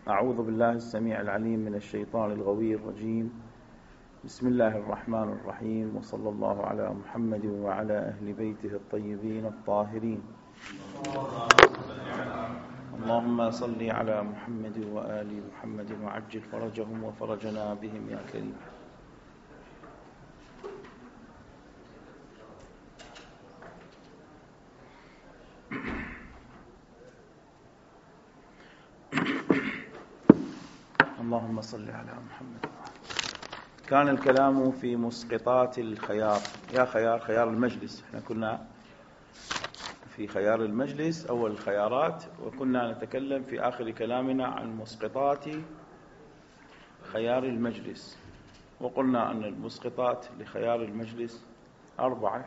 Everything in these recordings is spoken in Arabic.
أعوذ بالله السميع العليم من الشيطان الغوي الرجيم. بسم الله الرحمن الرحيم، وصلى الله على محمد وعلى أهل بيته الطيبين الطاهرين. اللهم صل على محمد وآل محمد وعجل فرجهم وفرجنا بهم يا كريم. اللهم صل على محمد. كان الكلام في مسقطات الخيار. يا خيار المجلس، احنا كنا في خيار المجلس أول الخيارات، وكنا نتكلم في آخر كلامنا عن مسقطات خيار المجلس، وقلنا أن المسقطات لخيار المجلس 4.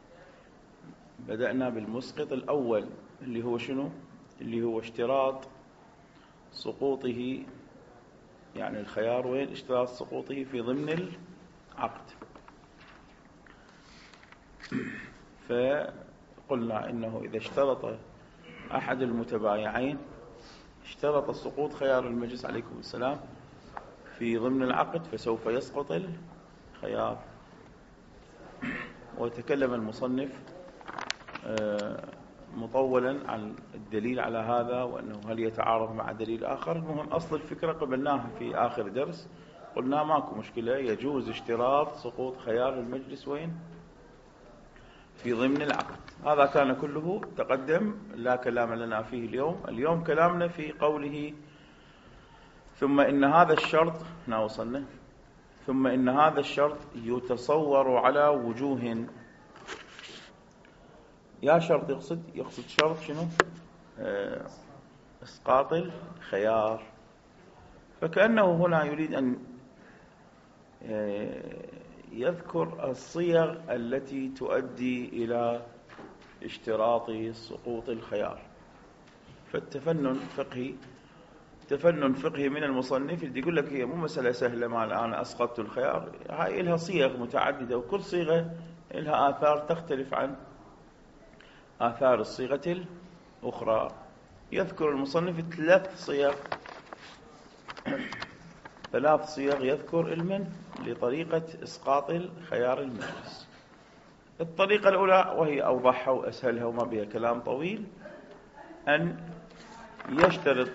بدأنا بالمسقط الأول اللي هو شنو؟ اللي هو اشتراط سقوطه، يعني الخيار وين؟ اشتراط سقوطه في ضمن العقد. فقلنا إنه إذا اشترط أحد المتبايعين، اشترط سقوط خيار المجلس عليكم السلام في ضمن العقد، فسوف يسقط الخيار. وتكلم المصنف مطولا عن الدليل على هذا، وأنه هل يتعارض مع دليل آخر. المهم أصل الفكرة قبلناها في آخر درس، قلنا ماكو مشكلة، يجوز اشتراط سقوط خيار المجلس وين؟ في ضمن العقد. هذا كان كله تقدم، لا كلام لنا فيه اليوم كلامنا في قوله ثم إن هذا الشرط، هنا وصلنا، ثم إن هذا الشرط يتصور على وجوه. يا شرط يقصد شرط شنو؟ إسقاط الخيار. فكأنه هنا يريد أن يذكر الصيغ التي تؤدي إلى اشتراط سقوط الخيار. فالتفنن فقهي من المصنف اللي يقول لك هي مو مسألة سهلة، ما الآن أسقطت الخيار، هاي إلها صيغ متعددة، وكل صيغة إلها آثار تختلف عن آثار الصيغة الأخرى. يذكر المصنف 3 صيغ يذكر المن لطريقة إسقاط الخيار المجلس. الطريقة الأولى، وهي أوضحها وأسهلها وما بها كلام طويل، أن يشترط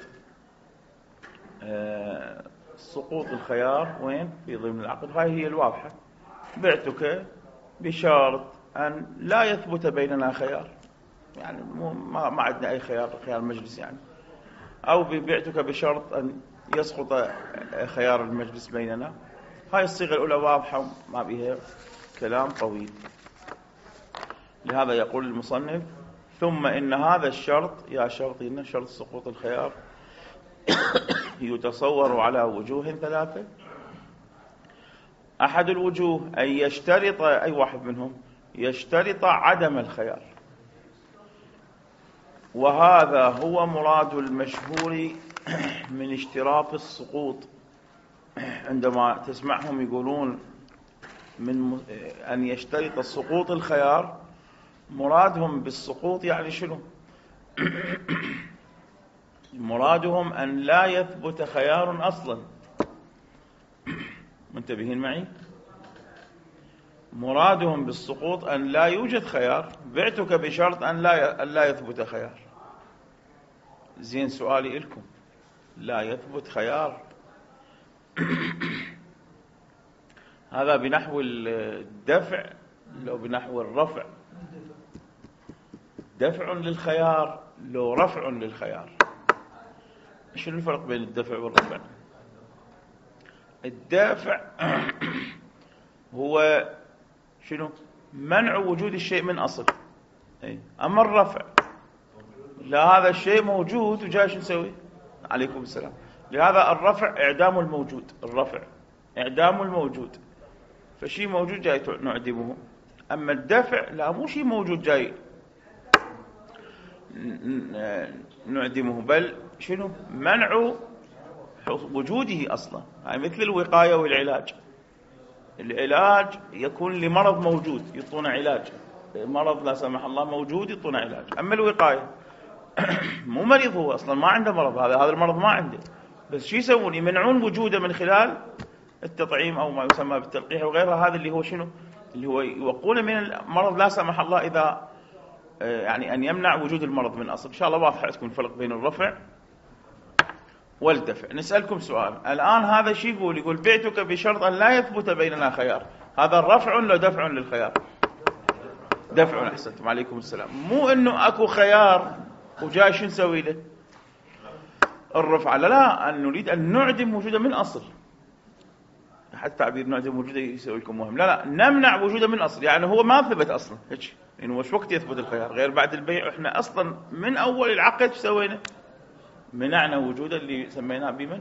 سقوط الخيار وين؟ في ضمن العقد. هاي هي الواضحة. بعتك بشرط أن لا يثبت بيننا خيار، يعني ما عندنا أي خيار مجلس يعني، أو بعتك بشرط أن يسقط خيار المجلس بيننا. هاي الصيغة الأولى واضحة ما بها كلام طويل. لهذا يقول المصنف ثم إن هذا الشرط، يا شرطنا شرط سقوط الخيار، يتصور على وجوه 3. أحد الوجوه أن يشترط، أي واحد منهم، يشترط عدم الخيار. وهذا هو مراد المشهور من اشتراط السقوط. عندما تسمعهم يقولون من أن يشترط سقوط الخيار، مرادهم بالسقوط يعني شنو؟ مرادهم أن لا يثبت خيار أصلا. منتبهين معي؟ مرادهم بالسقوط أن لا يوجد خيار. بعتك بشرط أن لا يثبت خيار. زين، سؤالي لكم، لا يثبت خيار هذا بنحو الدفع لو بنحو الرفع؟ دفع للخيار لو رفع للخيار؟ شنو الفرق بين الدفع والرفع؟ الدافع هو شنو؟ منع وجود الشيء من أصل. أما الرفع لا، هذا الشيء موجود وجاي شو نسوي؟ عليكم السلام. لهذا الرفع إعدام الموجود، الرفع إعدام الموجود، فشيء موجود جاي نعدمه. أما الدفع لا، مو شيء موجود جاي نعدمه، بل شنو؟ منع وجوده أصلا. هاي مثل الوقاية والعلاج. العلاج يكون لمرض موجود يعطونا علاج، مرض لا سمح الله موجود يعطونا علاج. أما الوقاية مو مريض، هو أصلا ما عنده مرض، هذا المرض ما عنده، بس شو يسوون؟ يمنعون وجوده من خلال التطعيم أو ما يسمى بالتلقيح وغيرها. هذا اللي هو شنو؟ اللي هو يوقون من المرض لا سمح الله، إذا يعني أن يمنع وجود المرض من أصل. إن شاء الله واضح تكون الفرق بين الرفع والدفع. نسألكم سؤال الآن، هذا شو يقول؟ يقول بعتك بشرط أن لا يثبت بيننا خيار. هذا رفع ولا دفع للخيار؟ دفع. أحسنتم، عليكم السلام. مو إنه أكو خيار وجاي شو نسوي له؟ الرفع. لا، أن نريد أن نعدم وجوده من أصل. حتى تعبير نعدم وجوده يسوي لكم مهم. لا، نمنع وجوده من أصل، يعني هو ما ثبت أصلا هيك، إنه وش وقت يثبت الخيار غير بعد البيع. إحنا أصلا من أول العقد شو سوينا؟ منعنا وجوده اللي سميناه بمن؟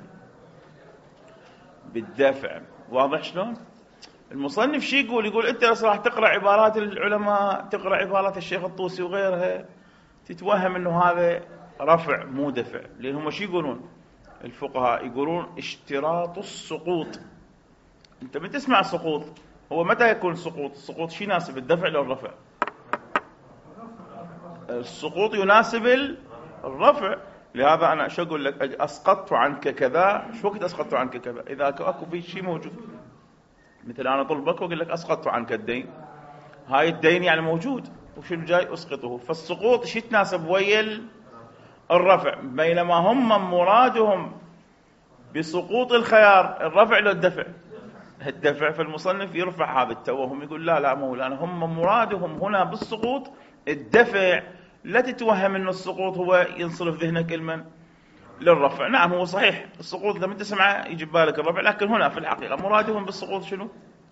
بالدفع. واضح شلون؟ المصنف شي يقول؟ يقول أنت راح تقرأ عبارات العلماء، تقرأ عبارات الشيخ الطوسي وغيرها، تتوهم إنه هذا رفع مو دفع. لأن هم شي يقولون الفقهاء؟ يقولون اشتراط السقوط. أنت من تسمع السقوط، هو متى يكون سقوط؟ السقوط شي يناسب الدفع ولا الرفع؟ السقوط يناسب الرفع. لهذا أنا شو أقول لك؟ أسقطت عنك كذا. شو وقت أسقطت عنك كذا؟ إذا أكو في شيء موجود، مثل أنا طلبك وأقول لك أسقطت عنك الدين، هاي الدين يعني موجود وشنو جاي أسقطه. فالسقوط شي تناسب ويا الرفع، بينما هم مرادهم بسقوط الخيار الرفع ولا الدفع؟ الدفع. فالمصنف يرفع هذا التوهم، يقول لا مولانا، هم مرادهم هنا بالسقوط الدفع. لا تتوهم أن السقوط هو ينصرف ذهنك المن للرفع. نعم هو صحيح السقوط لما تسمعه يجي بالك الرفع، لكن هنا في الحقيقة مرادهم بالسقوط شنو؟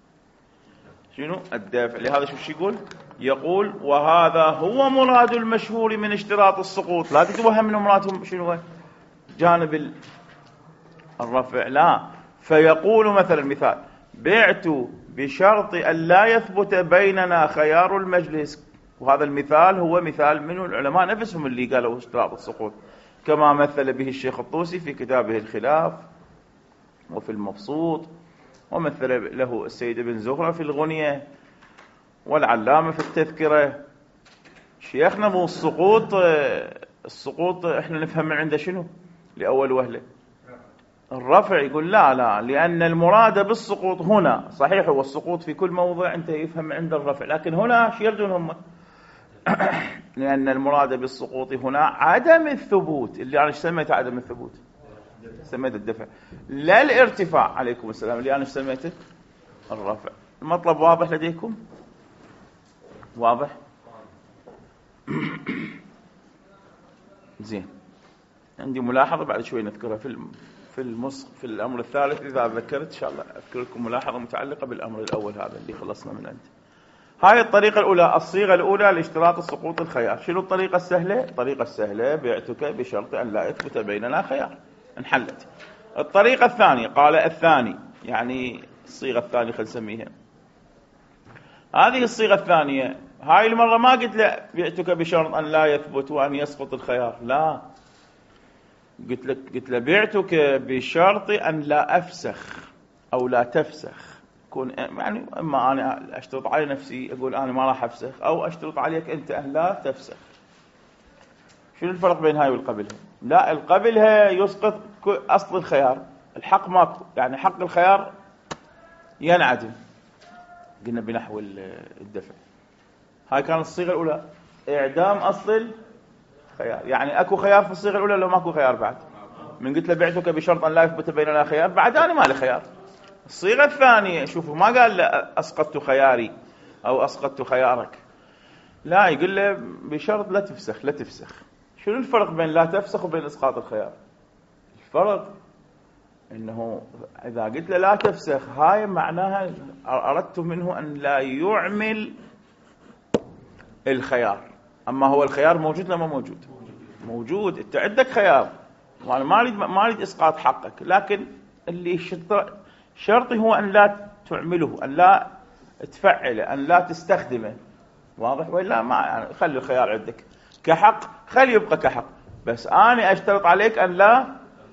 الدافع. لهذا شو يقول؟ يقول وهذا هو مراد المشهور من اشتراط السقوط. لا تتوهم أنه مرادهم شنو؟ جانب الرفع. لا. فيقول مثلا مثال: بعت بشرط أن لا يثبت بيننا خيار المجلس. وهذا المثال هو مثال من العلماء نفسهم اللي قالوا اشتراط السقوط، كما مثل به الشيخ الطوسي في كتابه الخلاف وفي المبسوط، ومثل له السيد ابن زهرة في الغنية، والعلامة في التذكرة. شيخنا مو السقوط احنا نفهم من عنده شنو لأول وهلة؟ الرفع. يقول لا، لأن المراد بالسقوط هنا صحيح هو السقوط في كل موضع انت يفهم عند الرفع، لكن هنا شو يردون هم؟ لأن المراد بالسقوط هنا عدم الثبوت. اللي أنا سميته عدم الثبوت سميته الدفع، لا الارتفاع. عليكم السلام. اللي أنا سميته الرفع. المطلب واضح لديكم؟ واضح؟ زين. عندي ملاحظة بعد شوي نذكرها في الأمر الثالث إذا ذكرت إن شاء الله أذكر لكم ملاحظة متعلقة بالأمر الأول هذا اللي خلصنا من عنده. هاي الطريقة الأولى، الصيغة الأولى لاشتراط السقوط الخيار. شنو الطريقة السهلة؟ الطريقة السهلة: بعتك بشرط أن لا يثبت بيننا خيار. انحلت. الطريقة الثانية، قال الثاني، يعني الصيغة الثانية خل نسميها. هذه الصيغة الثانية، هاي المرة ما قلت له بعتك بشرط أن لا يثبت وأن يسقط الخيار، لا، قلت له بعتك بشرط أن لا أفسخ أو لا تفسخ. يكون يعني اما انا اشترط على نفسي اقول انا ما راح افسخ، او اشترط عليك انت ان لا تفسخ. شنو الفرق بين هاي والقبلها؟ لا، القبلها يسقط اصل الخيار، الحق ماكو، يعني حق الخيار ينعدم. قلنا بنحو الدفع. هاي كانت الصيغه الاولى، اعدام اصل الخيار. يعني اكو خيار في الصيغه الاولى لو ماكو خيار بعد؟ من قلت له بعتك بشرط ان لا يثبت بيننا خيار، بعد انا ما لي خيار. الصيغة الثانية شوفوا ما قال أسقطت خياري أو أسقطت خيارك، لا، يقول له بشرط لا تفسخ. لا تفسخ. شنو الفرق بين لا تفسخ وبين إسقاط الخيار؟ الفرق إنه إذا قلت له لا تفسخ، هاي معناها أردت منه أن لا يعمل الخيار. أما هو الخيار موجود ولا ما موجود؟ موجود. أنت عندك خيار، وأنا ما أريد إسقاط حقك، لكن اللي شرطي هو أن لا تعمله، أن لا تفعله، أن لا تستخدمه. واضح؟ وإلا ما يعني خلي الخيار عندك كحق، خلي يبقى كحق، بس أنا أشترط عليك أن لا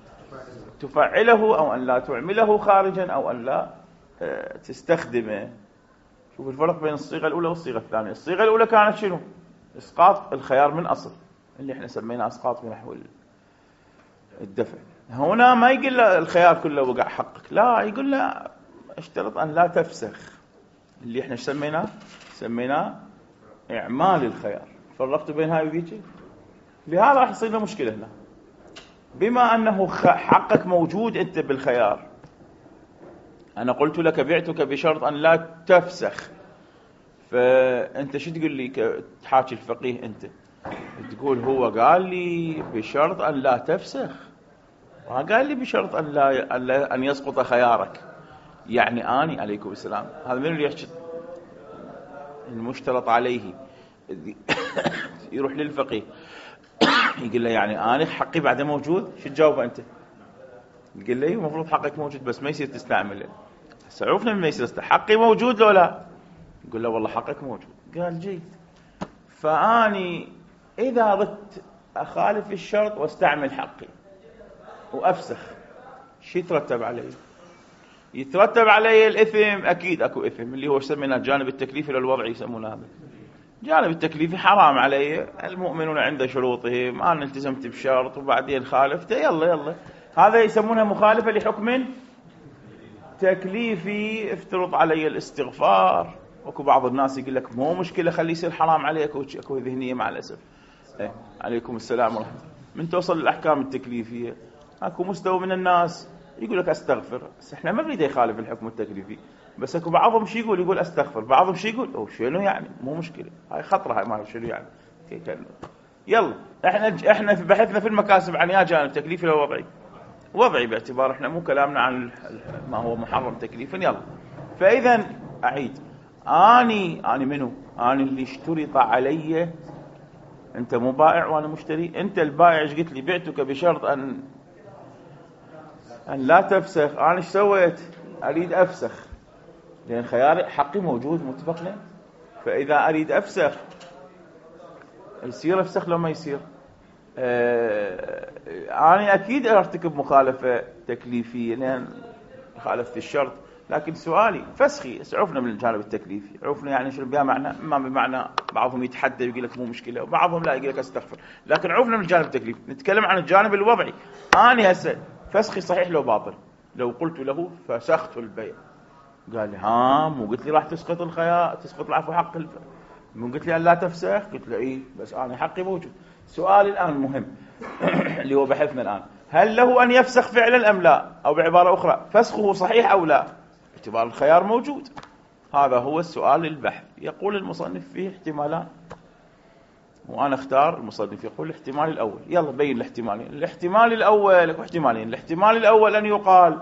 تفعله أو أن لا تعمله خارجا أو أن لا تستخدمه. شوف الفرق بين الصيغة الأولى والصيغة الثانية. الصيغة الأولى كانت شنو؟ إسقاط الخيار من أصل، اللي احنا سميناه إسقاط بنحو الدفع. هنا ما يقول له الخيار كله وقع حقك، لا، يقول له اشترط أن لا تفسخ، اللي احنا سميناه إعمال الخيار. فرقت بين هاي وذيك، لهذا راح يصير له مشكلة هنا. بما أنه حقك موجود أنت بالخيار، أنا قلت لك بعتك بشرط أن لا تفسخ، فأنت شو تقول لي تحاكي الفقيه؟ أنت تقول هو قال لي بشرط أن لا تفسخ، وقال لي بشرط أن يسقط خيارك. يعني آني عليكم السلام، هذا من اللي يحكي المشترط عليه يروح للفقيه يقول له يعني أنا حقي بعده موجود، شو تجاوبه أنت؟ يقول لي المفروض حقك موجود بس ما يصير تستعمله. عرفنا ما يصير حقي موجود لو لا؟ يقول له والله حقك موجود. قال جيد، فأني إذا ردت أخالف الشرط واستعمل حقي وأفسخ، شو يترتب علي؟ يترتب علي الإثم. أكيد أكو إثم اللي هو يسمونه الجانب التكليفي للوضعي، يسمونه هذا الجانب التكليفي. حرام علي، المؤمنون عند شروطهم، أنا التزمت بشرط وبعدين خالفته، يلا هذا يسمونه مخالفة لحكم تكليفي. افترض علي الاستغفار، وكو بعض الناس يقول لك مو مشكلة خلي يصير حرام عليك، اكو ذهنية مع الأسف. عليكم السلام ورحمة الله. من توصل للأحكام التكليفية اكو مستوى من الناس يقول لك استغفر، بس احنا ما نريد يخالف الحكم التكليفي، بس اكو بعضهم شي يقول استغفر، بعضهم شي يقول شنو يعني مو مشكلة، هاي خطرة، هاي ما شنو يعني. يلا احنا في بحثنا في المكاسب عن يا جانب تكليفي لو وضعي باعتبار احنا مو كلامنا عن ما هو محرم تكليفا. يلا، فاذا اعيد، اني منو؟ اني اللي اشترط علي. انت مو بائع وانا مشتري. انت البائع ايش قلت لي؟ بعتك بشرط ان لا تفسخ. انا ايش سويت؟ اريد افسخ لان خياري حقي موجود، متفقين. فاذا اريد افسخ يصير افسخ لو ما يصير. أنا أكيد أرتكب مخالفة تكليفية لأن خالفت الشرط، لكن سؤالي فسخي عرفنا من الجانب التكليفي، عرفنا يعني شو بها معنى، ما بمعنى بعضهم يتحدى ويقول لك مو مشكلة وبعضهم لا يقول لك استغفر، لكن عرفنا من الجانب التكليفي. نتكلم عن الجانب الوضعي. أنا هسه فسخي صحيح لو باطل؟ لو قلت له فسخت البيع، قال لي مو قلت لي راح تسقط الخيار، تسقط العفو حق مو قلت لي لا تفسخ؟ قلت له إيه بس أنا حقي موجود. سؤالي الآن مهم اللي هو بحثنا الآن، هل له أن يفسخ فعلا أم لا؟ أو بعبارة أخرى فسخه صحيح أو لا؟ باعتبار الخيار موجود. هذا هو السؤال البحث. يقول المصنف فيه احتمالان، وأنا اختار المصنف يقول الاحتمال الأول. يلا بين الاحتمالين. الاحتمال الأول، احتمالين. الاحتمال الأول أن يقال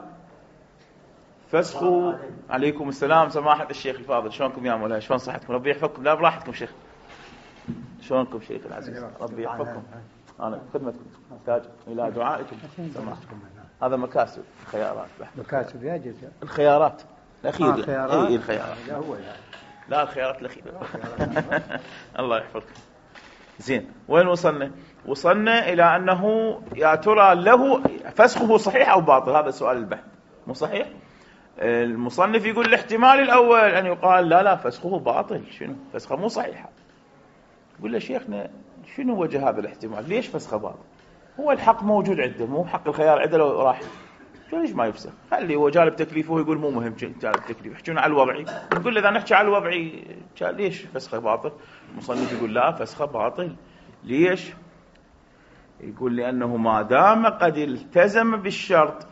فسخه. عليكم السلام سماحة الشيخ الفاضل، شلونكم يا مولاي؟ شلون صحتكم؟ ربي يحفظكم. لا براحتكم شيخ. شلونكم شيخ العزيز؟ ربي يحفظكم. أنا خدمتكم، محتاج إلى دعائكم. هذا مكاسب خيارات بحث. مكاسب يا جزء الخيارات الأخيرة. الخيارات. إيه الخيارات. لا الخيارات الأخيرة. الله يحفظكم. زين، وين وصلنا؟ وصلنا إلى أنه يا ترى له فسخه صحيح أو باطل. هذا سؤال البحث. مو صحيح؟ المصنف يقول الاحتمال الأول أن يقال لا فسخه باطل. شنو فسخه مو صحيحة؟ يقول له شيخنا شنو وجه هذا الاحتمال؟ ليش فسخه باطل؟ هو الحق موجود عنده، مو حق الخيار عنده. لو راح ليش ما يفسخ؟ خلي هو جانب تكليفه يقول مو مهم جانب تكليف، يحكون على الوضعي. نقول له اذا نحكي على الوضعي ليش فسخه باطل؟ المصنف يقول لا فسخه باطل. ليش؟ يقول لانه ما دام قد التزم بالشرط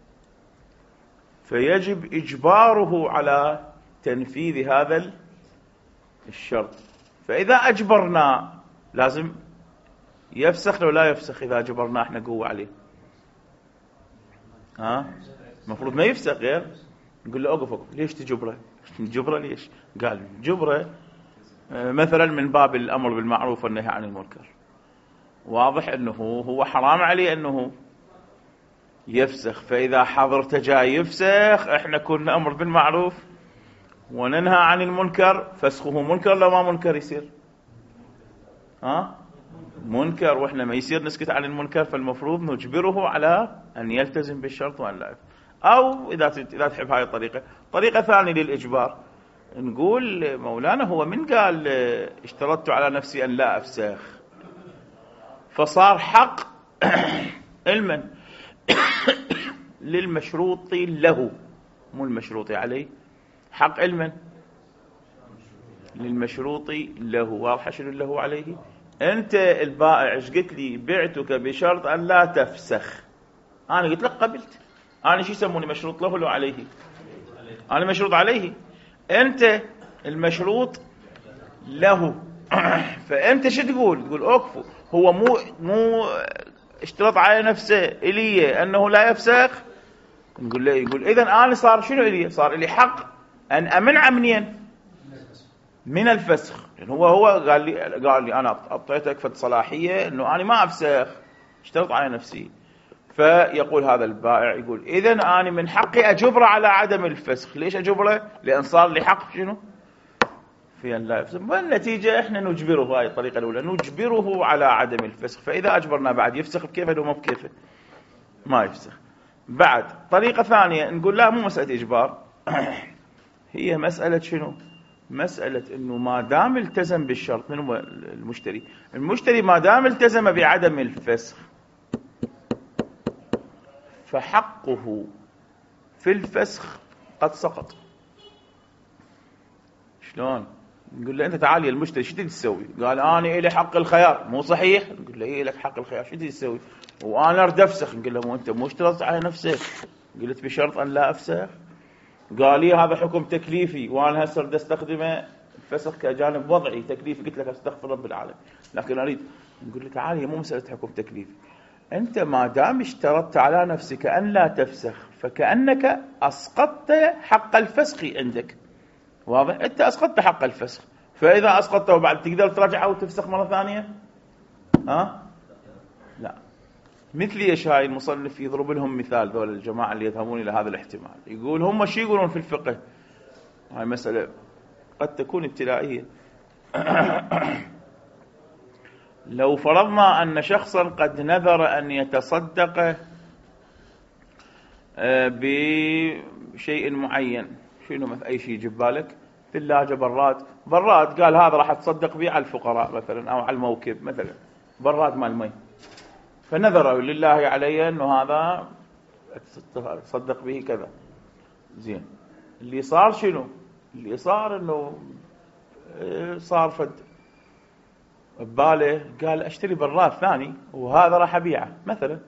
فيجب اجباره على تنفيذ هذا الشرط. فاذا اجبرنا لازم يفسخ لو لا يفسخ. اذا جبرنا احنا قوة عليه المفروض ما يفسخ. غير نقول له اوقف ليش تجبره؟ جبره ليش؟ قال جبره مثلا من باب الامر بالمعروف والنهي عن المنكر. واضح انه هو حرام عليه انه يفسخ، فاذا حضرته جاي يفسخ احنا كنا امر بالمعروف وننهى عن المنكر. فسخه منكر لو ما منكر يصير منكر، واحنا ما يصير نسكت عن المنكر. فالمفروض نجبره على ان يلتزم بالشرط وان لا. او اذا تحب هاي الطريقه، طريقه ثانيه للاجبار، نقول مولانا هو من قال اشترطت على نفسي ان لا افسخ، فصار حق علما للمشروط له، مو المشروط عليه، حق علما للمشروط له. واضح شنو له عليه؟ أنت البائع ايش قلت لي؟ بعتك بشرط أن لا تفسخ. أنا قلت لك قبلت. أنا شو يسموني مشروط له لو عليه؟ أنا مشروط عليه، أنت المشروط له. فأنت شو تقول؟ تقول أوقفوا، هو مو اشترط على نفسه إلي أنه لا يفسخ. نقول له، يقول إذن أنا صار شنو إلي؟ صار إلي حق أن أمنع منين؟ من الفسخ. يعني هو قال لي أنا أعطيتك فد صلاحية أنه أنا ما أفسخ، اشترط على نفسي. فيقول هذا البائع، يقول إذن أنا من حقي أجبره على عدم الفسخ. ليش أجبره؟ لأن صار لي حق شنو؟ في أن لا يفسخ. والنتيجة إحنا نجبره، هاي الطريقة الأولى، نجبره على عدم الفسخ. فإذا أجبرنا بعد يفسخ بكيفه لو ما بكيفه ما يفسخ. بعد طريقة ثانية نقول لا، مو مسألة إجبار، هي مسألة شنو؟ مسألة إنه ما دام التزم بالشرط. من هو المشتري؟ المشتري ما دام التزم بعدم الفسخ فحقه في الفسخ قد سقط. شلون؟ نقول له أنت تعال يا المشتري شو تريد تسوي؟ قال أنا إلي حق الخيار. مو صحيح؟ نقول له إيه لك حق الخيار، شو تريد تسوي؟ وأنا أريد أفسخ. نقول له مو أنت مو اشترطت على نفسك، قلت بشرط أن لا أفسخ. قال لي هذا حكم تكليفي وأنا هسه أريد أستخدمه الفسخ كجانب وضعي تكليفي. قلت لك استغفر رب العالمين، لكن أريد. نقول له تعال، هي مو مسألة حكم تكليفي، أنت ما دام اشترطت على نفسك أن لا تفسخ فكأنك أسقطت حق الفسخ عندك. واضح؟ أنت أسقطت حق الفسخ، فإذا أسقطته بعد تقدر ترجعه وتفسخ مرة ثانية؟ لا. مثل ايش هاي المصنف يضرب لهم مثال ذول الجماعة اللي يذهبون إلى هذا الاحتمال. يقول هم شو يقولون في الفقه؟ هاي مسألة قد تكون ابتلائية. لو فرضنا أن شخصا قد نذر أن يتصدق بشيء معين، شنو مثل أي شيء يجيب بالك؟ ثلاجة، براد، قال هذا راح أتصدق به على الفقراء مثلا أو على الموكب مثلا، براد مال مي، فنذر لله علي أنه هذا أتصدق به كذا. زين، اللي صار شنو؟ اللي صار أنه صار فد بباله قال أشتري براد ثاني وهذا راح أبيعه مثلا،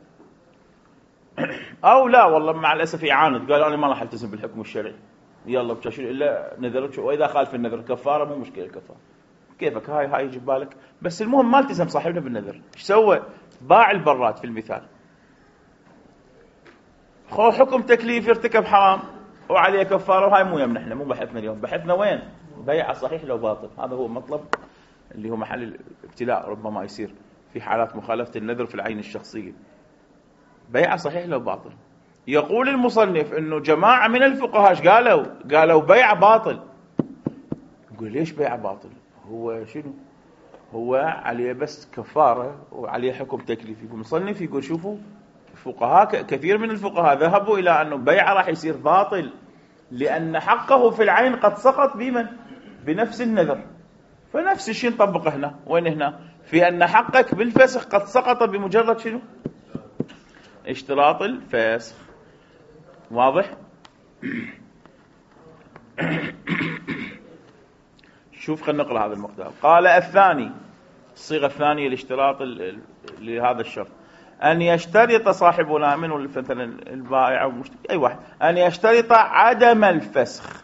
أو لا والله مع الأسف يعاند، قال أنا ما راح ألتزم بالحكم الشرعي، يلا بتشيل إلا نذرك، وإذا خالف النذر كفارة، مو مشكلة الكفارة كيفك، هاي يجيب بالك. بس المهم ما التزم صاحبنا بالنذر. ايش سوى؟ باع البراد في المثال، خو حكم تكليف، ارتكب حرام وعليه كفارة، وهاي مو يمنا، احنا مو بحثنا اليوم، بحثنا وين؟ بيع صحيح لو باطل. هذا هو مطلب اللي هو محل الابتلاء، ربما يصير في حالات مخالفة النذر في العين الشخصية. بيع صحيح لو باطل. يقول المصنف انه جماعة من الفقهاء قالوا بيع باطل. يقول ليش بيع باطل؟ هو شنو؟ هو عليه بس كفارة وعليه حكم تكليفي. المصنف يقول شوفوا، الفقهاء كثير من الفقهاء ذهبوا إلى أنه بيع راح يصير باطل، لأن حقه في العين قد سقط بمن؟ بنفس النذر. فنفس الشيء نطبقه هنا. وين هنا؟ في أن حقك بالفسخ قد سقط بمجرد شنو؟ اشتراط الفسخ. واضح؟ شوف خلينا نقرأ هذا المقدار. قال الثاني، الصيغة الثانية لاشتراط لهذا الشرط، أن يشترط صاحبنا منه مثلا البائع أو المشتري أي واحد، أن يشترط عدم الفسخ،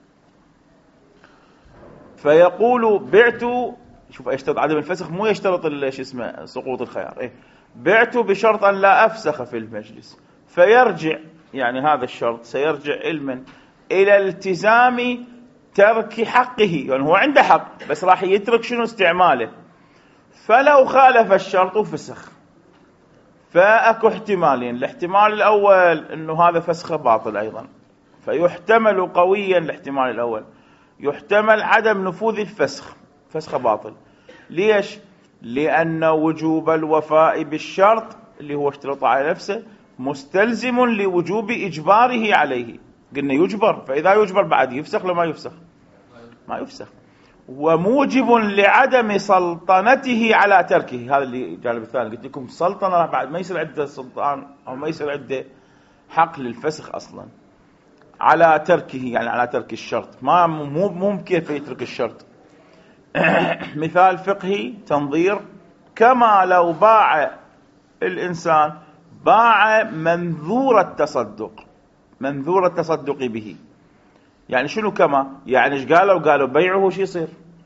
فيقول بعت، شوف يشترط عدم الفسخ، مو يشترط شو اسمه سقوط الخيار، إيه؟ بعت بشرط أن لا أفسخ في المجلس، فيرجع يعني هذا الشرط سيرجع علما إلى التزام ترك حقه، يعني هو عنده حق بس راح يترك شنو استعماله. فلو خالف الشرط فسخ. فأكو احتمالين، الاحتمال الأول أنه هذا فسخ باطل أيضا، فيحتمل قويا الاحتمال الأول، يحتمل عدم نفوذ الفسخ، فسخ باطل. ليش؟ لأن وجوب الوفاء بالشرط اللي هو اشترط على نفسه مستلزم لوجوب إجباره عليه. قلنا يجبر، فإذا يجبر بعد يفسخ لما يفسخ؟ ما يفسخ. وموجب لعدم سلطنته على تركه. هذا اللي الجانب الثاني قلت لكم، سلطنة بعد ما يصير عنده سلطان أو ما يصير عنده حق للفسخ أصلا، على تركه يعني على ترك الشرط، ما مو كيف يترك الشرط. مثال فقهي تنظير: كما لو باع الإنسان باع منذور التصدق، منذور التصدق به. يعني شنو كما؟ يعني ايش قالوا بيعه شو يصير؟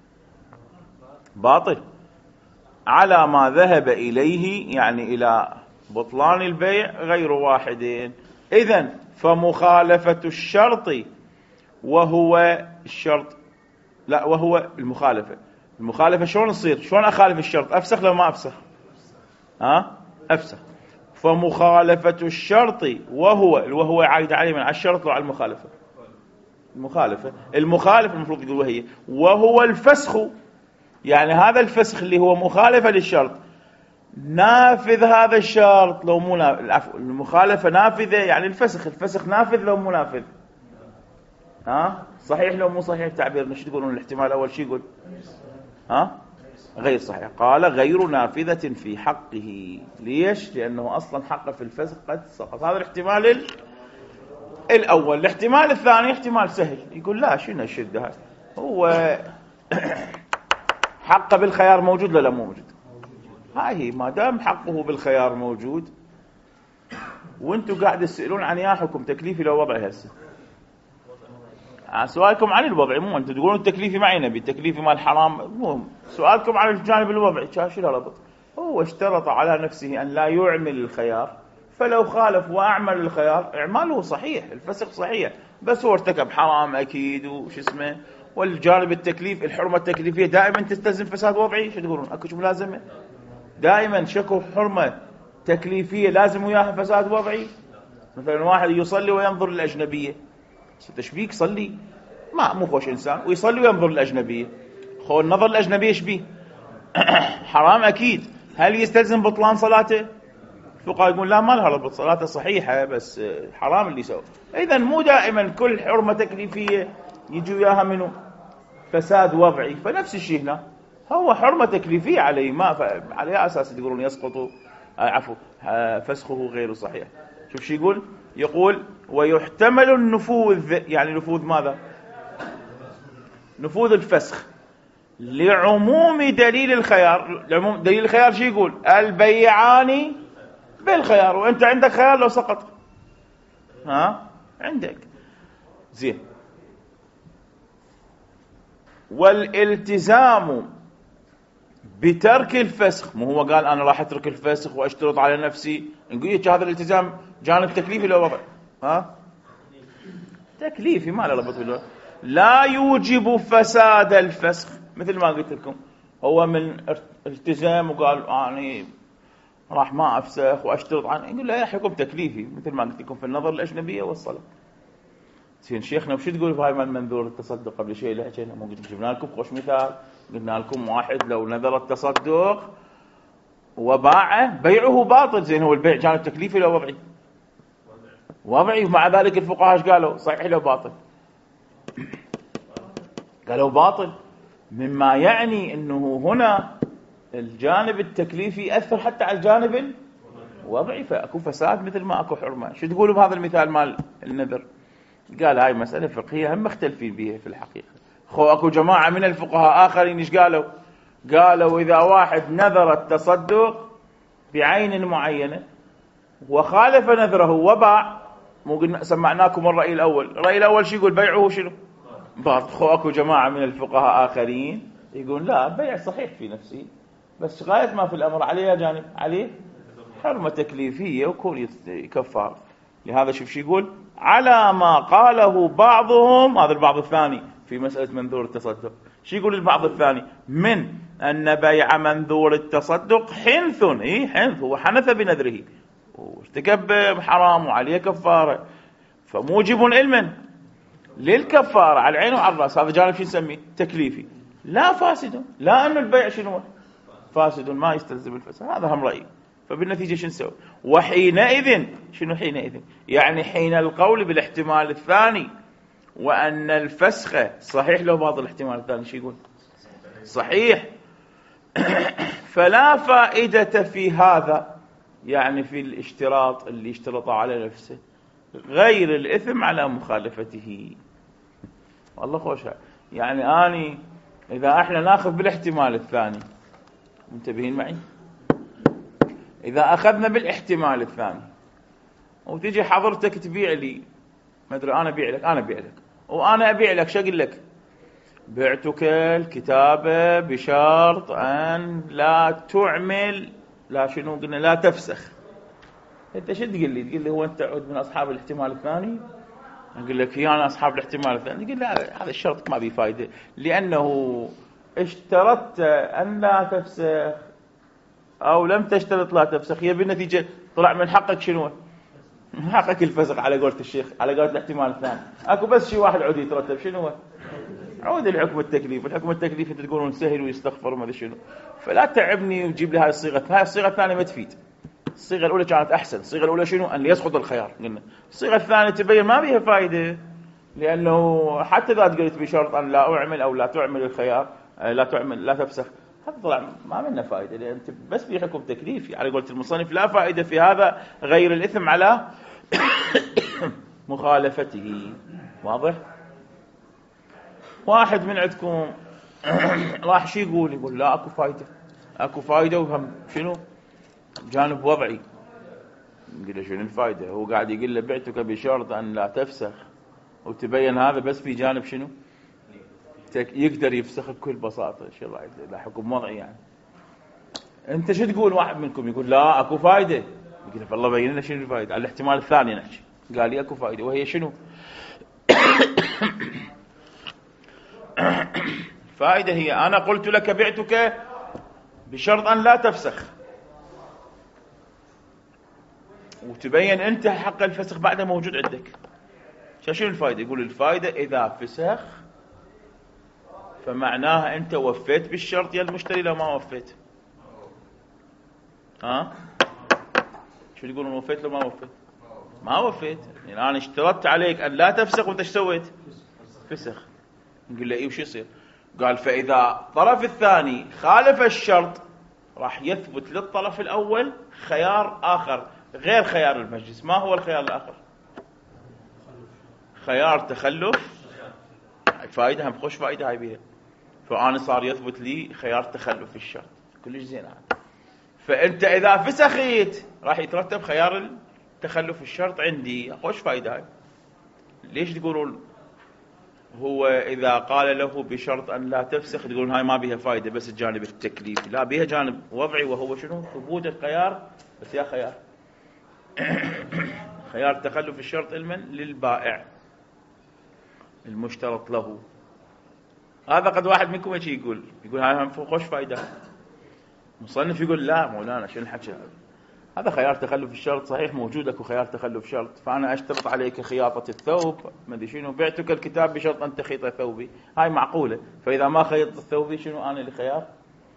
باطل على ما ذهب إليه، يعني إلى بطلان البيع غير واحد. إذن فمخالفة الشرط وهو الشرط، لا وهو المخالفة شلون تصير؟ شلون أخالف الشرط؟ أفسخ لو ما أفسخ؟ أفسخ. فمخالفة الشرط وهو عايد عليه من على الشرط لو على المخالفة. المخالف المفروض يقول وهو الفسخ، يعني هذا الفسخ اللي هو مخالفة للشرط نافذ هذا الشرط لو مو عفوا المخالفة نافذة، يعني الفسخ نافذ لو مو نافذ. صحيح لو مو صحيح التعبير؟ مش تقولون الاحتمال الأول شي يقول؟ غير صحيح. قال غير نافذة في حقه. ليش؟ لأنه أصلا حقه في الفسخ قد سقط. هذا الاحتمال الأول. الاحتمال الثاني احتمال سهل، يقول لا شنو الشدة هذا، هو حقه بالخيار موجود لا مو موجود؟ هاي ما دام حقه بالخيار موجود وانتم قاعد تسألون عن يا حكم تكليفي لو وضعي هسه، سؤالكم عن الوضع، مو انتم تقولون التكليفي معي نبي التكليفي مال الحرام، مو سؤالكم عن الجانب الوضعي. شو الربط؟ هو اشترط على نفسه أن لا يعمل الخيار، فلو خالف وأعمل الخيار إعماله صحيح، الفسخ صحيح، بس هو ارتكب حرام أكيد وش اسمه. والجانب التكليف الحرمة التكليفية دائما تستلزم فساد وضعي. شو تقولون؟ أكو شو ملازمة؟ دائما شكو حرمة تكليفية لازم وياها فساد وضعي. مثلا واحد يصلي وينظر للأجنبية، تشبيك صلي مو خوش إنسان ويصلي وينظر للأجنبية، خو النظر للأجنبية شبيه؟ حرام أكيد. هل يستلزم بطلان صلاته؟ الفقهاء يقول لا، ما لها ربط، صلاته صحيحة بس حرام اللي يسوي. إذن مو دائما كل حرمة تكليفية يجي وياها منه فساد وضعي. فنفس الشيء هنا، هو حرمة تكليفية عليه، ما على أساس يقولون يسقط فسخه غير صحيح. شوف شو يقول ويحتمل النفوذ، يعني نفوذ ماذا؟ نفوذ الفسخ لعموم دليل الخيار. لعموم دليل الخيار شو يقول؟ البيعان بالخيار، وانت عندك خيار لو سقط. عندك زين. والالتزام بترك الفسخ، مو هو قال انا راح اترك الفسخ واشترط على نفسي، نقول هذا الالتزام جانب تكليفي لو وضع تكليفي ما له ربط بالله، لا يوجب فساد الفسخ. مثل ما قلت لكم، هو من التزام وقال يعني راح ما افسخ واشترط عنه، يقول لا حكم تكليفي مثل ما قلت لكم في النظر الاجنبيه والصلاه. زين شيخنا وش تقول في هاي من منذور التصدق؟ قبل شيء اللي حكينا مو جبنا لكم خوش مثال، قلنا لكم واحد لو نذر التصدق وباعه بيعه باطل. زين هو البيع كان تكليفي لو وضعي؟ وضعي. ومع ذلك الفقهاء ايش قالوا؟ صحيح لو باطل؟ قالوا باطل، مما يعني انه هنا الجانب التكليفي يأثر حتى على الجانب الوضعي، فاكو فساد مثل ما اكو حرمه. شو تقولوا بهذا المثال مال النذر؟ قال هاي مسألة فقهية هم مختلفين بها في الحقيقة. اكو جماعة من الفقهاء آخرين ايش قالوا إذا واحد نذر التصدق بعين معينة وخالف نذره وباع، مو قلنا سمعناكم الرأي الأول شو يقول؟ بيعه شنو؟ باطل. اكو جماعة من الفقهاء آخرين يقول لا، بيع صحيح في نفسه، بس غاية ما في الأمر عليه جانب عليه حرمة تكليفية وكون يكفر. لهذا شوف يقول على ما قاله بعضهم، هذا البعض الثاني في مسألة منذور التصدق. شو يقول البعض الثاني؟ من أن بيع منذور التصدق حنث، حنث هو حنث بنذره وارتكب حرام وعليه كفارة، فموجب علما للكفارة على العين وعلى الرأس. هذا جانب شو نسميه؟ تكليفي، لا فاسد، لا أن البيع شنو فاسد ما يستلزم الفساد. هذا هم رأيي. فبالنتيجة شو نسوي؟ وحينئذ شنو حينئذ؟ يعني حين القول بالاحتمال الثاني وأن الفسخ صحيح لو باطل. الاحتمال الثاني شو يقول؟ صحيح. فلا فائدة في هذا، يعني في الاشتراط اللي اشترطه على نفسه، غير الإثم على مخالفته. والله خوش. يعني أني إذا احنا ناخذ بالاحتمال الثاني، منتبهين معي؟ إذا أخذنا بالاحتمال الثاني وتيجي حضرتك تبيع لي، ما أدري أنا أبيع لك وأنا أبيع لك، شو أقول لك؟ بعتك الكتابة بشرط أن لا تعمل، لا شنو قلنا، لا تفسخ. أنت شو تقول لي؟ تقول لي هو أنت تعود من أصحاب الاحتمال الثاني؟ أقول لك هي أنا أصحاب الاحتمال الثاني. تقول لا، هذا الشرط ما بيه فايدة، لأنه اشترطت أن لا تفسخ أو لم تشترط لا تفسخ، هي بالنتيجة طلع من حقك شنو؟ من حقك الفسخ على قولة الشيخ، على قولة الاحتمال الثاني. أكو بس شيء واحد عود يترتب، شنو هو؟ عود الحكم التكليف. الحكم التكليف انت تقولون سهل ويستغفر وما ادري شنو، فلا تعبني وتجيب لي هاي الصيغه. هاي الصيغه الثانيه ما تفيد. الصيغه الاولى كانت احسن. الصيغه الاولى شنو؟ ان يسقط الخيار. قلنا الصيغه الثانيه تبين ما بيها فائده، لانه حتى اذا قلت بشرط ان لا اعمل او لا تعمل الخيار، لا تعمل لا تفسخ، هذا طلع ما منه فائده، لان انت بس في حكم تكليفي. على قولة المصنف لا فائده في هذا غير الاثم على مخالفته. واضح؟ واحد من عندكم راح شي يقول لا اكو فايده وهم شنو جانب وضعي. نقول له شنو الفايده؟ هو قاعد يقول له بعتك بشرط ان لا تفسخ، وتبين هذا بس في جانب شنو يقدر يفسخ بكل بساطه. شو رايك؟ لا حكم وضعي يعني. انت شو تقول؟ واحد منكم يقول لا اكو فايده، يقول له والله بين لنا شنو الفايده. على الاحتمال الثاني نحكي. قال لي اكو فايده، وهي شنو؟ فائدة هي أنا قلت لك بعتك بشرط أن لا تفسخ، وتبين أنت حق الفسخ بعد موجود عندك. شنو الفائدة؟ يقول الفائدة إذا فسخ فمعناها أنت وفيت بالشرط يا المشتري لو ما وفيت. شو تقولون؟ وفيت لو ما وفيت؟ ما وفيت. يعني أنا اشترطت عليك أن لا تفسخ وأنت ايش سويت؟ فسخ. نقول له إيه وش يصير؟ قال فإذا الطرف الثاني خالف الشرط راح يثبت للطرف الأول خيار آخر غير خيار المجلس. ما هو الخيار الآخر؟ خيار تخلف. فائدة، هم خوش فائدة هاي بيها. فأنا صار يثبت لي خيار تخلف الشرط، كلش زين هذا. فأنت إذا فسخيت راح يترتب خيار تخلف الشرط عندي. خوش فائدة هاي. ليش تقولون هو إذا قال له بشرط أن لا تفسخ تقولون هاي ما بيها فائدة بس الجانب التكليفي؟ لا، بيها جانب وضعي، وهو شنو؟ ثبوت الخيار. بس يا خيار خيار تخلف الشرط المن للبائع المشترط له. هذا قد واحد منكم يجي يقول هاي هم خوش فائدة. مصنف يقول لا مولانا شنو الحكي هذا خيار تخلف الشرط صحيح موجود، اكو خيار تخلف شرط، فانا اشترط عليك خياطه الثوب ما ادري شنو، بعتك الكتاب بشرط ان تخيط ثوبي. هاي معقوله. فاذا ما خيطت ثوبي شنو انا اللي خيار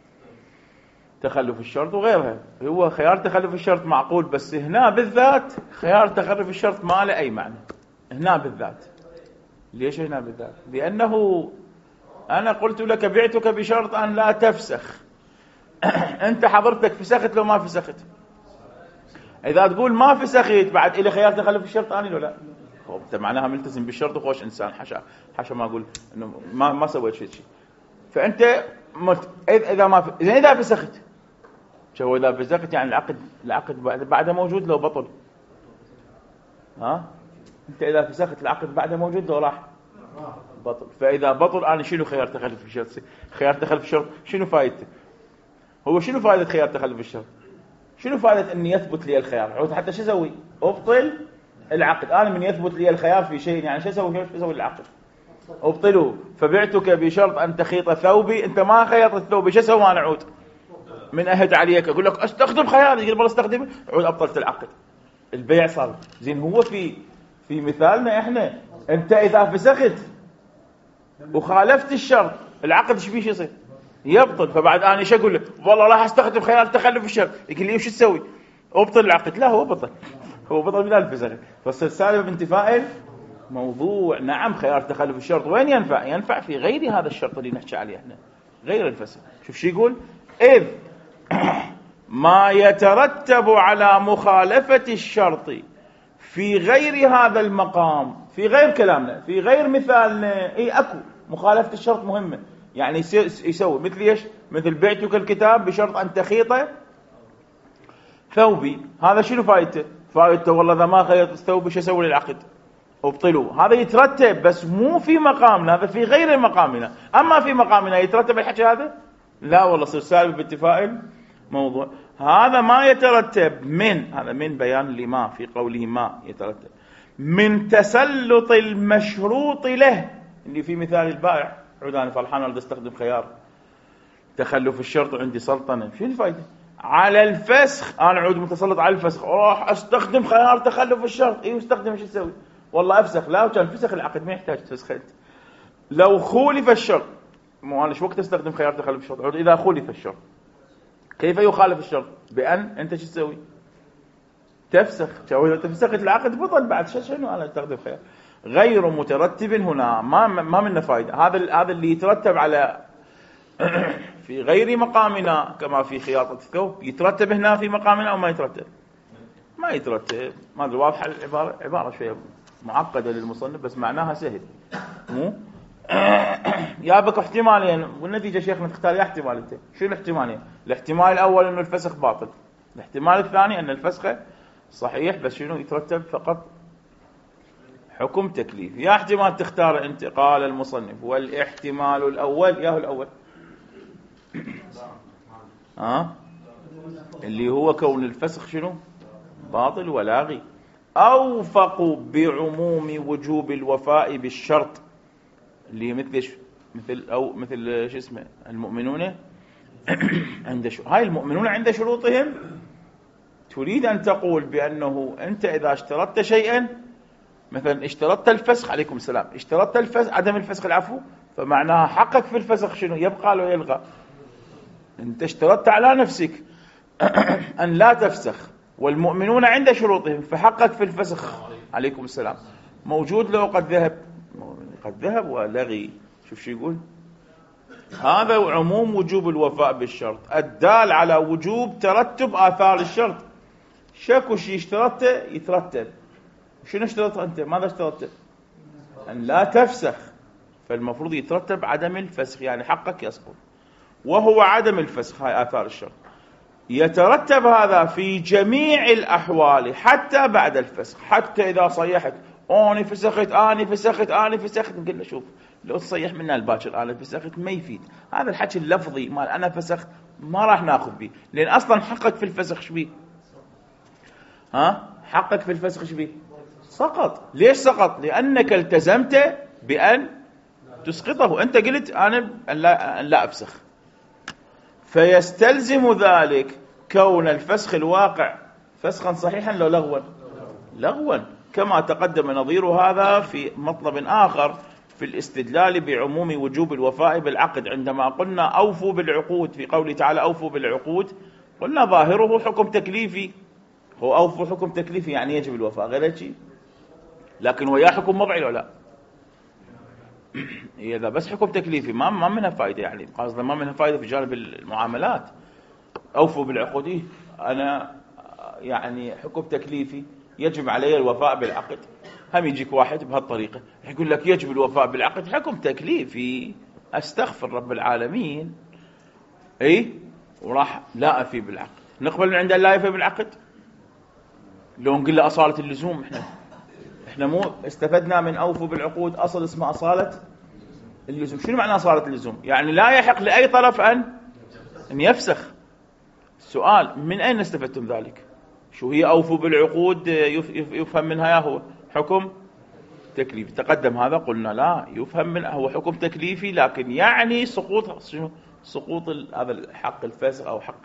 تخلف الشرط وغيرها. هو خيار تخلف الشرط معقول، بس هنا بالذات خيار تخلف الشرط ما له اي معنى هنا بالذات. ليش هنا بالذات؟ لانه انا قلت لك بعتك بشرط ان لا تفسخ. انت حضرتك فسخت لو ما فسخت؟ اذا تقول ما فسخت بعد الى خيار تخلف الشرط اني لو لا، انت معناها ملتزم بالشرط وخوش انسان. حاشا ما اقول انه ما سويت شيء. فانت اذا فسخت شو؟ اذا فسخت يعني العقد بعده موجود لو بطل. انت اذا فسخت العقد بعده موجود لو راح بطل. فاذا بطل انا شنو خيار تخلف الشرط؟ خيار تخلف الشرط شنو فائدته؟ هو شنو فائده خيار تخلف الشرط؟ شنو فائدة أن يثبت لي الخيار؟ حتى شو أسوي؟ أبطل العقد. أنا من يثبت لي الخيار في شيء يعني شو أسوي العقد؟ أبطله. فبعتك بشرط أن تخيط ثوبي، أنت ما خيطت ثوبي، شو أسوي؟ أنا أعود من أهد عليك أقول لك استخدم خياري، يقول والله استخدمه، عود أبطلت العقد. البيع صار زين. هو في مثالنا إحنا أنت إذا فسخت وخالفت الشرط العقد إيش فيه يصير؟ يبطل. فبعد أنا إيش أقول له؟ والله راح أستخدم خيار تخلف الشرط. يقول لي وش تسوي؟ أبطل العقد. لا، هو بطل من الفسخ. فالسالفة بانتفاء الموضوع. نعم خيار تخلف الشرط وين ينفع في غير هذا الشرط اللي نحكي عليه احنا، غير الفسخ. شوف شو يقول: إذ ما يترتب على مخالفة الشرط في غير هذا المقام، في غير كلامنا، في غير مثالنا، أكو مخالفة الشرط مهمة. يعني يسوي مثل إيش؟ مثل بعتك الكتاب بشرط أن تخيط ثوبي. هذا شنو فايدته؟ فايدته والله إذا ما خيط ثوبي شو أسوي للعقد؟ ابطلوا. هذا يترتب بس مو في مقامنا، هذا في غير مقامنا. أما في مقامنا يترتب الحكي هذا؟ لا والله، صير سالب باتفاق الموضوع. هذا ما يترتب من، هذا من بيان لما في قوله ما يترتب من تسلط المشروط له، اللي في مثال البائع: عوداني فرحان أريد أستخدم خيار تخلف الشرط عندي سلطنة. شو الفائدة؟ على الفسخ أنا عود متسلط على الفسخ، أروح أستخدم خيار تخلف الشرط. استخدم. شو تسوي؟ والله أفسخ. لا، وكان فسخ العقد ما يحتاج تفسخ. لو خولف الشرط، مو أنا شو وقت أستخدم خيار تخلف الشرط؟ عود إذا خولف الشرط. كيف يخالف الشرط؟ بأن أنت شو تسوي؟ تفسخ. إذا تفسخت العقد بطل بعد. شنو أنا أستخدم خيار غير مترتب هنا؟ ما منه فائدة. هذا اللي يترتب على في غير مقامنا، كما في خياطة الثوب، يترتب هنا في مقامنا أو ما يترتب؟ ما يترتب. ما أدري واضحة العبارة؟ عبارة شوية معقدة للمصنف بس معناها سهل. مو يابك احتمالين والنتيجة شيخنا تختار يا احتمال. انت شو الاحتمالين؟ الاحتمال الأول أنه الفسخ باطل، الاحتمال الثاني أن الفسخ صحيح بس شنو يترتب؟ فقط حكم تكليف. يا احتمال تختار انت. قال المصنف: والاحتمال الأول، ياهو الأول اللي هو كون الفسخ شنو؟ باطل ولاغي. أوفق بعموم وجوب الوفاء بالشرط، اللي مثل شو اسمه المؤمنون عند هاي المؤمنون عند شروطهم. تريد أن تقول بأنه أنت إذا اشترطت شيئا، مثلا اشترطت الفسخ، عليكم السلام، اشترطت الفسخ، عدم الفسخ العفو، فمعناها حقك في الفسخ شنو؟ يبقى لو يلغى. أنت اشترطت على نفسك أن لا تفسخ، والمؤمنون عند شروطهم، فحقك في الفسخ عليكم السلام موجود. لو قد ذهب ولغي. شوف شو يقول: هذا عموم وجوب الوفاء بالشرط الدال على وجوب ترتب آثار الشرط. شكو شيء اشترطته يترتب. شنو اشترطت أنت؟ ماذا اشترطت؟ أن لا تفسخ، فالمفروض يترتب عدم الفسخ، يعني حقك يسقط، وهو عدم الفسخ. هاي آثار الشرط. يترتب هذا في جميع الأحوال حتى بعد الفسخ. حتى إذا صيحت أنا فسخت نقول له: شوف، لو تصيح منا الباكر أنا فسخت ما يفيد. هذا الحكي اللفظي مال أنا فسخت ما راح ناخذ به، لأن أصلا حقك في الفسخ شبيه؟ حقك في الفسخ شبيه؟ سقط. ليش سقط؟ لأنك التزمت بأن تسقطه. أنت قلت أنا أن لا أفسخ، فيستلزم ذلك كون الفسخ الواقع فسخا صحيحا لو لغوا، كما تقدم نظير هذا في مطلب آخر في الاستدلال بعموم وجوب الوفاء بالعقد. عندما قلنا أوفوا بالعقود، في قوله تعالى أوفوا بالعقود، قلنا ظاهره حكم تكليفي. هو أوفوا حكم تكليفي يعني يجب الوفاء، غير شيء. لكن ويا حكم وضعي ولا لا؟ إذا بس حكم تكليفي ما منها فائدة، يعني قصدنا ما منها فائدة في جانب المعاملات. أوفوا بالعقود، أنا يعني حكم تكليفي يجب علي الوفاء بالعقد. هم يجيك واحد بهالطريقة يقول لك يجب الوفاء بالعقد، حكم تكليفي، أستغفر رب العالمين، وراح لا أفي بالعقد. نقبل من عند لا يفي بالعقد؟ لو نقول له أصالة اللزوم. إحنا مو استفدنا من أوفوا بالعقود أصل اسمه أصالة اللزوم. شنو معنى أصالة اللزوم؟ يعني لا يحق لأي طرف أن يفسخ. السؤال: من أين استفدتم ذلك؟ شو هي أوفوا بالعقود؟ يفهم منها يا هو حكم تكليفي. تقدم هذا قلنا لا يفهم منه هو حكم تكليفي، لكن يعني سقوط هذا حق الفسخ أو حق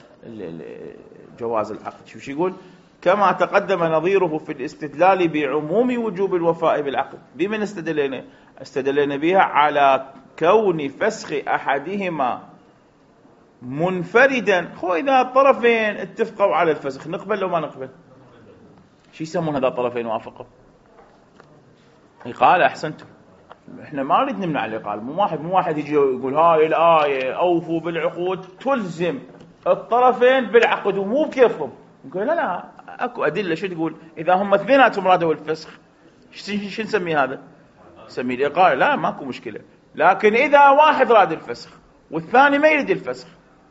جواز العقد. شو يقول؟ كما تقدم نظيره في الاستدلال بعموم وجوب الوفاء بالعقد. بمن استدلنا بها؟ على كون فسخ أحدهما منفردا. إذا الطرفين اتفقوا على الفسخ نقبل لو ما نقبل؟ شو يسمون هذا الطرفين وافقوا؟ قال أحسنتم، احنا ما نريد نمنع الإقالة. مو واحد يجي يقول هاي الآية أوفوا بالعقود تلزم الطرفين بالعقد ومو بكيفهم. نقول لا اكو أدلة. شو تقول؟ إذا هم اثنيناتهم رادوا الفسخ شو نسمي هذا؟ نسمي الإقالة. لا ماكو مشكلة. لكن إذا واحد راد الفسخ والثاني ما يريد الفسخ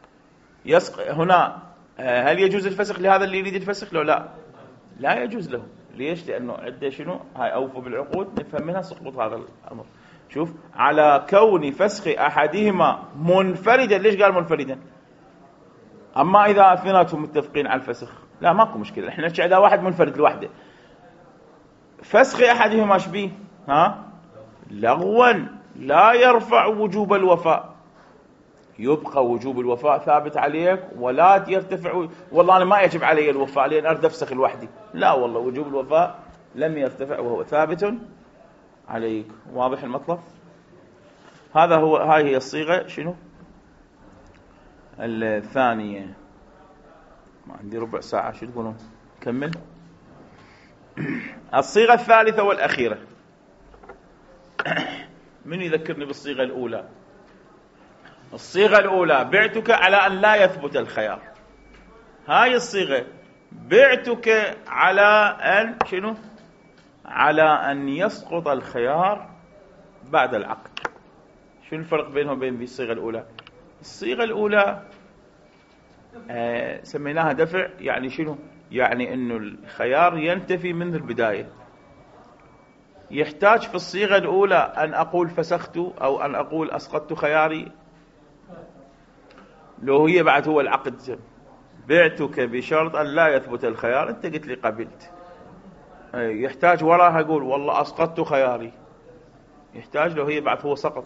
هنا هل يجوز الفسخ لهذا اللي يريد الفسخ؟ لا يجوز له. ليش؟ لأنه عنده شنو؟ هاي أوفوا بالعقود نفهم منها سقوط هذا الأمر. شوف، على كون فسخ أحدهما منفردا. ليش قال منفردا؟ أما إذا اثنيناتهم متفقين على الفسخ لا ماكو مشكلة. احنا نحكي إذا واحد منفرد لوحده. فسخ أحدهما شبيه لغوا لا يرفع وجوب الوفاء. يبقى وجوب الوفاء ثابت عليك ولا يرتفع. والله أنا ما يجب علي الوفاء لأن أريد أفسخ لوحدي. لا والله، وجوب الوفاء لم يرتفع وهو ثابت عليك. واضح المطلب؟ هاي هي الصيغة. شنو الثانية؟ ما عندي ربع ساعة. شو تقولون كمل؟ الصيغة الثالثة والأخيرة. من يذكرني بالصيغة الأولى؟ الصيغة الأولى بعتك على أن لا يثبت الخيار. هاي الصيغة بعتك على أن شنو؟ على أن يسقط الخيار بعد العقد. شنو الفرق بينهم وبين الصيغة الأولى؟ الصيغة الأولى سميناها دفع. يعني شنو؟ يعني أنه الخيار ينتفي منذ البداية. يحتاج في الصيغة الأولى أن أقول فسخت أو أن أقول أسقطت خياري. لو هي بعد هو العقد بعتك بشرط أن لا يثبت الخيار، أنت قلت لي قبلت. يحتاج وراها أقول والله أسقطت خياري. يحتاج لو هي بعد هو سقط.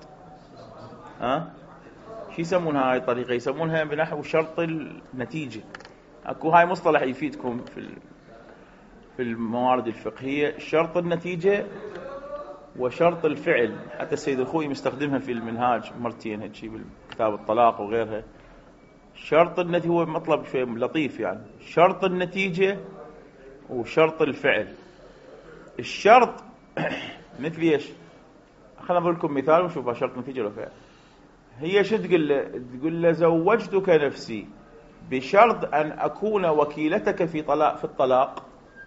شو يسمونها هاي الطريقة؟ يسمونها بنحو شرط النتيجة. أكو هاي مصطلح يفيدكم في الموارد الفقهية. شرط النتيجة وشرط الفعل. حتى السيد الخوي مستخدمها في المنهاج مرتين هيك بالكتاب الطلاق وغيرها. شرط النتيجة هو مطلب شوي لطيف. يعني شرط النتيجة وشرط الفعل. الشرط مثل ايش؟ خلنا نضرب لكم مثال ونشوف شرط النتيجة ولا فعل. هي شو تقول له؟ تقول له زوجتك نفسي بشرط أن أكون وكيلتك في الطلاق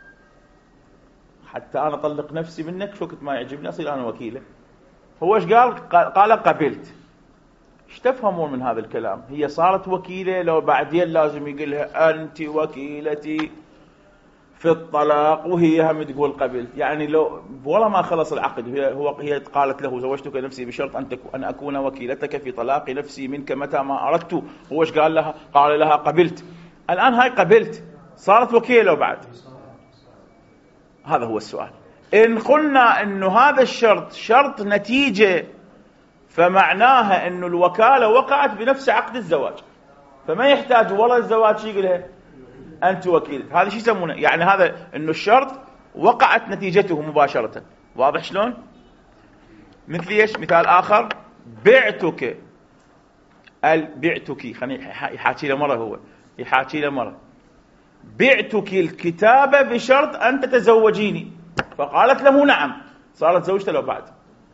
حتى أنا أطلق نفسي منك. شو كنت ما يعجبني أصير أنا وكيلة. هو إيش قال قبلت. إيش تفهمون من هذا الكلام؟ هي صارت وكيلة لو بعدين لازم يقولها أنت وكيلتي في الطلاق وهي هم تقول قبلت. يعني لو والله ما خلص العقد هي قالت له زوجتك نفسي بشرط أن أكون وكيلتك في طلاق نفسي منك متى ما أردت. هو إيش قال لها؟ قال لها قبلت. الآن هاي قبلت صارت وكيلة وبعد. هذا هو السؤال. إن قلنا إنه هذا الشرط شرط نتيجة فمعناها إنه الوكالة وقعت بنفس عقد الزواج، فما يحتاج ولا الزواج يقولها أنت وكيل. هذا شو يسمونه؟ يعني هذا إنه الشرط وقعت نتيجته مباشرة. واضح شلون؟ مثل إيش؟ مثال آخر. بعتك خليني يحاكي له مرة. هو يحاكي له مرة بعتك الكتابة بشرط أن تتزوجيني. فقالت له نعم. صارت زوجته لو بعد.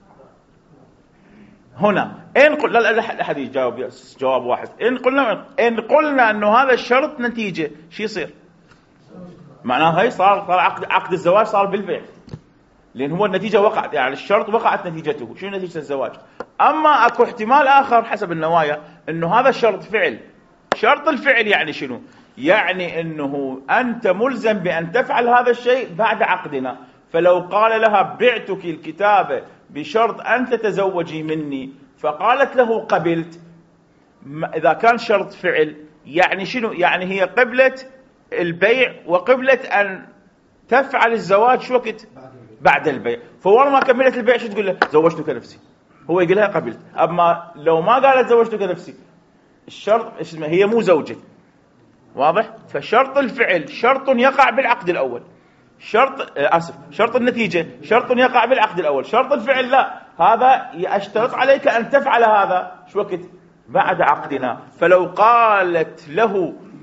هنا لا أحد يجاوب جواب واحد. إن قلنا أنه هذا الشرط نتيجة شو يصير؟ معناه هاي صار عقد الزواج صار بالبيع. لأن هو النتيجة وقعت. يعني الشرط وقعت نتيجته. شو نتيجة الزواج؟ أما أكو احتمال آخر حسب النوايا أنه هذا الشرط فعل. شرط الفعل يعني شنو؟ يعني أنه أنت ملزم بأن تفعل هذا الشيء بعد عقدنا. فلو قال لها بعتك الكتابة بشرط أن تتزوجي مني فقالت له قبلت، إذا كان شرط فعل يعني شنو؟ يعني هي قبلت البيع وقبلت أن تفعل الزواج شو وقت؟ بعد البيع. فورا ما كملت البيع شو تقول له؟ زوجتك نفسي. هو يقول لها قبلت. أما لو ما قالت زوجتك نفسي الشرط اسمه هي مو زوجة. واضح؟ فشرط الفعل شرط يقع بالعقد الأول. شرط النتيجة شرط يقع بالعقد الأول. شرط الفعل لا. هذا أشترط عليك أن تفعل هذا شو وقت؟ بعد عقدنا. فلو قالت له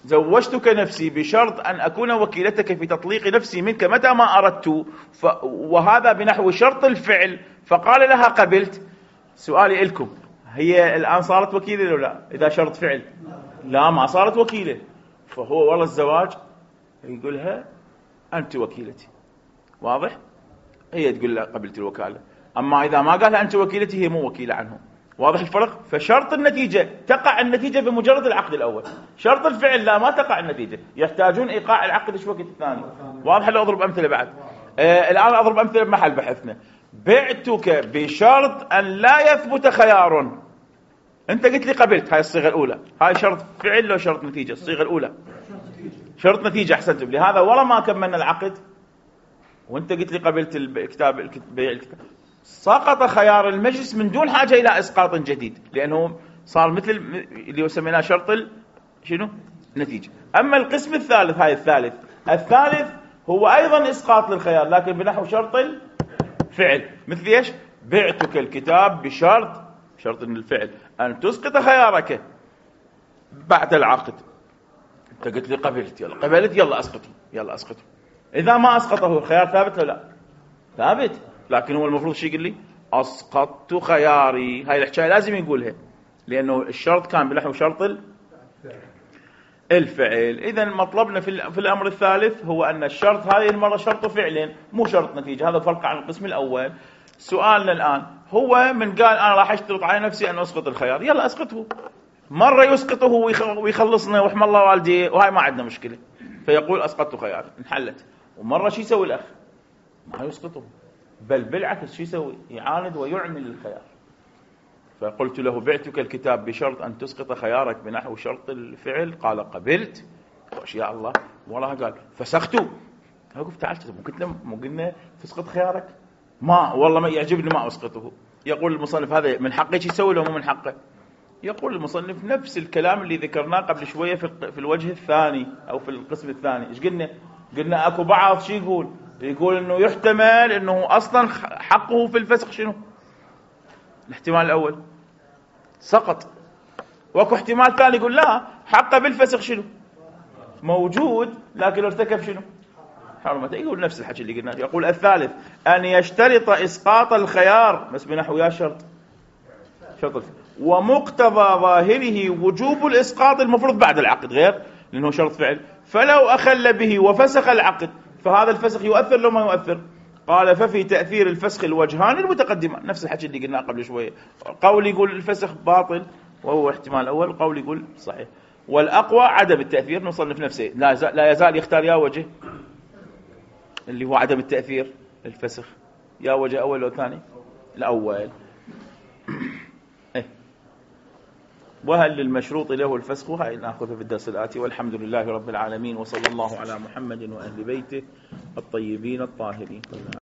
زوجتك نفسي بشرط أن أكون وكيلتك في تطليق نفسي منك متى ما أردت، وهذا بنحو شرط الفعل، فقال لها قبلت. سؤالي لكم، هي الآن صارت وكيلة ولا لا؟ إذا شرط فعل لا، ما صارت وكيلة. فهو والله الزواج يقولها أنت وكيلتي، واضح؟ هي تقول له قبلت الوكالة. أما إذا ما قالها أنت وكيلتي هي مو وكيلة عنه. واضح الفرق؟ فشرط النتيجة تقع النتيجة بمجرد العقد الأول، شرط الفعل لا، ما تقع النتيجة، يحتاجون إيقاع العقد شو وقت الثاني. واضح؟ لو أضرب أمثلة بعد. الآن أضرب أمثلة بمحل بحثنا. بعتك بشرط أن لا يثبت خيار. أنت قلت لي قبلت، هاي الصيغة الأولى. هاي شرط فعل لو شرط نتيجة؟ الصيغة الأولى شرط نتيجة. أحسنتم. لهذا ولا ما كملنا العقد وأنت قلت لي قبلت الكتاب، بيع الكتاب، سقط خيار المجلس من دون حاجة إلى إسقاط جديد، لأنه صار مثل اللي يسميناه شرط شنو؟ نتيجة. أما القسم الثالث، هاي الثالث هو أيضا إسقاط للخيار، لكن بنحو شرط الفعل. مثل إيش؟ بعتك الكتاب بشرط، شرط الفعل، أن تسقط خيارك بعد العقد. أنت قلت لي قبلت، يلا قبلت، يلا أسقطه. إذا ما أسقطه الخيار ثابت ولا لا؟ ثابت. لكن هو المفروض شيء يقول لي أسقطت خياري. هاي الحكاية لازم يقولها، لأنه الشرط كان بنحو شرط الفعل. إذا مطلبنا في الأمر الثالث هو أن الشرط هذه المرة شرط فعل مو شرط نتيجة. هذا فرق عن القسم الأول. سؤالنا الآن هو من قال أنا راح أشترط على نفسي أن أسقط الخيار، يلا أسقطه. مرة يسقطه ويخلصنا وحمى الله والديه، وهاي ما عندنا مشكلة، فيقول أسقطت خيار، انحلت. ومرة شو يسوي الأخ؟ ما يسقطه، بل بالعكس شو يسوي؟ يعاند ويعمل الخيار. فقلت له بعتك الكتاب بشرط أن تسقط خيارك بنحو شرط الفعل. قال قبلت. وأشياء الله وراها قال فسخته. أقول تعال، مو قلنا تسقط خيارك؟ ما والله ما يعجبني، ما أسقطه. يقول المصنف هذا من حقه يسوي له مو من حقه؟ يقول المصنف نفس الكلام اللي ذكرناه قبل شوية في الوجه الثاني أو في القسم الثاني. إيش قلنا أكو بعض شيء يقول إنه يحتمل إنه أصلا حقه في الفسخ شنو؟ الاحتمال الأول سقط، واكو احتمال ثاني يقول لا، حقه بالفسخ شنو؟ موجود، لكن ارتكب شنو؟ حرمته. يقول نفس الحكي اللي قلنا. يقول الثالث أن يشترط إسقاط الخيار، بس بنحو يا شرط ومقتضى ظاهره وجوب الإسقاط المفروض بعد العقد، غير لأنه شرط فعل. فلو أخل به وفسخ العقد فهذا الفسخ يؤثر لو ما يؤثر؟ قال ففي تأثير الفسخ الوجهان المتقدمان. نفس الحكي اللي قلناه قبل شوية. قول يقول الفسخ باطل وهو احتمال الأول، قول يقول صحيح. والأقوى عدم التأثير. نصنف نفسه لا يزال يختار يا وجه اللي هو عدم التأثير الفسخ، يا وجه أول أو ثاني؟ الأول. وهل للمشروط له الفسخ؟ هاي نأخذها في الدرس الآتي. والحمد لله رب العالمين، وصلى الله على محمد وأهل بيته الطيبين الطاهرين.